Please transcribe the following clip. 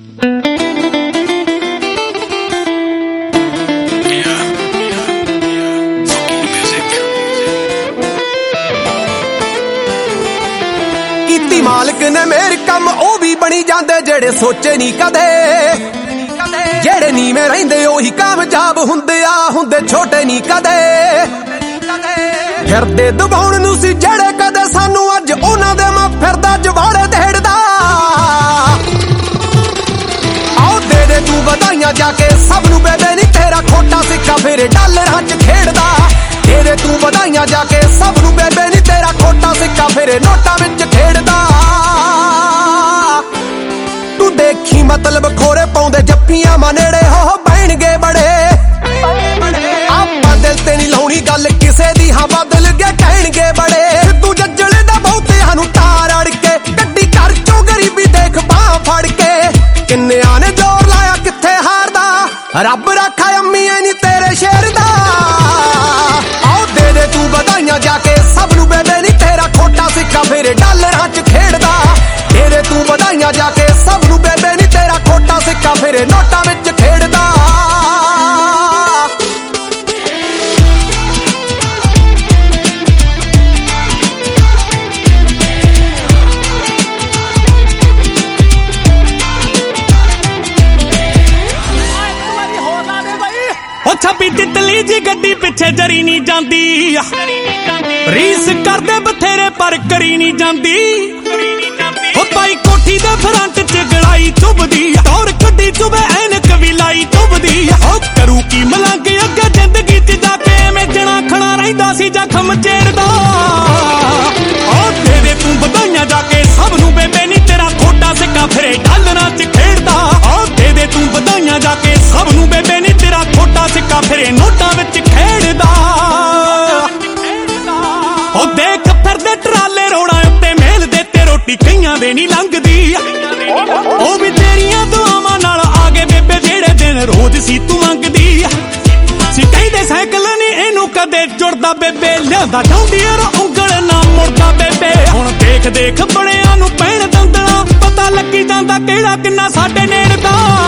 ਕੀਤੀ ਮਾਲਕ ਨੇ ਮੇਰ ਕੰਮ ਉਹ ਵੀ ਬਣੀ ਜਾਂਦੇ ਜਿਹੜੇ ਸੋਚੇ ਨਹੀਂ ਕਦੇ। ਜਿਹੜੇ ਨੀਵੇਂ ਰਹਿੰਦੇ ਉਹੀ ਕਾਮਯਾਬ ਹੁੰਦੇ ਆ, ਹੁੰਦੇ ਛੋਟੇ ਨਹੀਂ ਕਦੇ। ਫਿਰਦੇ ਦਬਾਉਣ ਨੂੰ ਸੀ ਜਿਹੜੇ ਕਦੇ ਸਾਨੂੰ, ਅੱਜ ਉਹਨਾਂ ਦੇ ਮੈਂ ਫਿਰਦਾ ਜਵਾੜੇ ਦੇੜਦਾ। ਆਓ ਦੇ ਦੇ ਤੂੰ ਵਧਾਈਆਂ ਜਾ ਕੇ ਸਭ ਨੂੰ ਬੇਬੇ ਨੀ ਤੇਰਾ ਖੋਟਾ ਸਿੱਕਾ ਫਿਰ ਡਾਲਰਾਂ 'ਚ ਖੇਡਦਾ। ਦੇ ਦੇ ਤੂੰ ਵਧਾਈਆਂ ਜਾ ਕੇ ਸਭ ਨੂੰ ਬੇਬੇ ਨੀ ਤੇਰਾ ਖੋਟਾ ਸਿੱਕਾ ਫਿਰ ਨੋਟਾਂ ਵਿੱਚ ਖੇਡਦਾ। ਤੂੰ ਦੇਖੀ ਮਤਲਬ ਖੋਰੇ ਪਾਉਂਦੇ ਜੱਫੀਆਂ ਮਾ ਨੇੜੇ ਹੋ ਬਹਿਣਗੇ ਬੜੇ। ਆਪਾਂ ਦਿਲ ਤੇ ਨਹੀਂ ਲਾਉਣੀ ਗੱਲ ਕਿਸੇ ਦੀ, ਹਾਂ ਬਦਲ ਕੇ ਕਹਿਣਗੇ ਬੜੇ। ਤੂੰ ਜੱਜਲੇ ਦਾ ਬਹੁਤਿਆਂ ਨੂੰ ਤਾਰ ਅੜ ਕੇ ਗੱਡੀ ਘਰ ਚੋਂ ਗਰੀਬੀ ਦੇਖ ਬਾਹ ਫੜ ਕੇ। ਕਿੰਨਿਆਂ ਨੇ ਜ਼ੋਰ ਲਾਇਆ ਕਿੱਥੇ ਹਾਰਦਾ, ਰੱਬ ਰੱਖਾ ਅੰਮੀਆਂ ਨੀ ਤੇਰੇ ਸ਼ੇਰ ਦਾ। ਆਓ ਦੇ ਦੇ ਤੂੰ ਵਧਾਈਆਂ ਜਾ ਕੇ ਸਭ ਨੂੰ ਬੇਬੇ ਨੀ ਤੇਰਾ ਖੋਟਾ ਸਿੱਕਾ ਫਿਰ ਡਾਲਰਾਂ 'ਚ ਖੇਡਦਾ। ਦੇ ਦੇ ਤੂੰ ਵਧਾਈਆਂ ਜਾ ਕੇ ਸਭ ਨੂੰ ਬੇਬੇ ਨੀ ਤੇਰਾ ਖੋਟਾ ਸਿੱਕਾ ਫਿਰ ਨੋਟਾਂ ਵਿੱਚ ਖੇਡਦਾ। ਛੱਪੀ ਤਿਤਲੀ ਜੀ ਗੱਡੀ ਪਿੱਛੇ ਜਰੀ ਨਹੀਂ ਜਾਂਦੀ। ਰੀਸ ਕਰਦੇ ਬਥੇਰੇ ਪਰ ਕਰੀ ਨਹੀਂ ਜਾਂਦੀ। ਉਹ ਤਾਈ ਕੋਠੀ ਦੇ ਫਰੰਟ 'ਚ ਗੜਾਈ ਚੁੱਭਦੀ, ਟੌਰ ਕੱਢੀ ਚੁੱਭੇ ਐਨਕ ਵੀ ਲਾਈ ਚੁੱਭਦੀ। ਉਹ ਕਰੂ ਕੀ ਮਲੰਗ ਅੱਗੇ ਜ਼ਿੰਦਗੀ 'ਚ ਜਾ ਕੇ ਐਵੇਂ ਜਣਾ ਖਣਾ ਰਹਿੰਦਾ ਸੀ ਜ਼ਖਮ ਚੇੜਦਾ। ਉਹ ਦੇ ਦੇ ਤੂੰ ਵਧਾਈਆਂ ਜਾ ਕੇ ਸਭ ਨੂੰ ਬੇਬੇ ਨੀ ਤੇਰਾ ਖੋਟਾ ਸਿੱਕਾ ਫਿਰੇ ਡਾਲਰਾਂ 'ਚ ਖੇਡਦਾ। ਉਹ ਦੇ ਦੇ ਤੂੰ ਵਧਾਈਆਂ ਜਾ ਕੇ ਸਭ ਨੂੰ ਬੇਬੇ ਨੀ ਤੇਰਾ ਖੋਟਾ ਸਿੱਕਾ ਫਿਰੇ ਨੋਟਾਂ ਵਿੱਚ ਖੇਡਦਾ। ਉਹ ਦੇਖ ਫਿਰਦੇ ਟਰਾਲੇ ਰੋੜਾਂ ਉੱਤੇ ਮੇਲ ਦੇ ਤੇ ਰੋਟੀ ਕਈਆਂ ਦੇ ਨਹੀਂ ਲੰਘਦੀ। ਉਹ ਵੀ ਤੇਰੀਆਂ ਦੁਆਵਾਂ ਨਾਲ ਆ ਗਏ ਬੇਬੇ ਜਿਹੜੇ ਦਿਨ ਰੋਜ਼ ਸੀ ਤੂੰ ਮੰਗਦੀ। ਸੀ ਕਹਿੰਦੇ ਸਾਈਕਲ ਨੀ ਇਹਨੂੰ ਕਦੇ ਜੁੜਦਾ ਬੇਬੇ, ਲਿਆਂਦਾ ਜੌਂਡੀਅਰ ਉਂਗਲ ਨਾ ਮੁੜਦਾ ਬੇਬੇ। ਹੁਣ ਦੇਖ ਦੇਖ ਬੜਿਆਂ ਨੂੰ ਪੈਣ ਦੰਦਲਾਂ, ਪਤਾ ਲੱਗੀ ਜਾਂਦਾ ਕਿਹੜਾ ਕਿੰਨਾ ਸਾਡੇ ਨੇੜਦਾ।